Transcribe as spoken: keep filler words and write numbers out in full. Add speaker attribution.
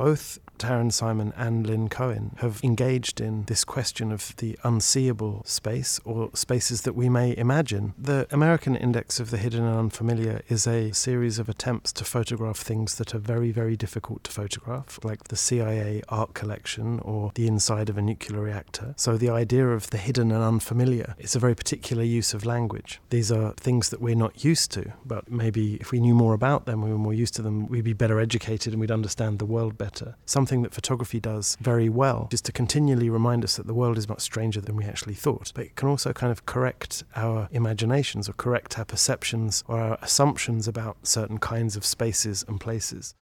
Speaker 1: Both Taryn Simon and Lynn Cohen have engaged in this question of the unseeable space, or spaces that we may imagine. The American Index of the Hidden and Unfamiliar is a series of attempts to photograph things that are very, very difficult to photograph, like the C I A art collection or the inside of a nuclear reactor. So the idea of the hidden and unfamiliar is a very particular use of language. These are things that we're not used to, but maybe if we knew more about them, we were more used to them, we'd be better educated and we'd understand the world better. Something that photography does very well is to continually remind us that the world is much stranger than we actually thought. But it can also kind of correct our imaginations or correct our perceptions or our assumptions about certain kinds of spaces and places.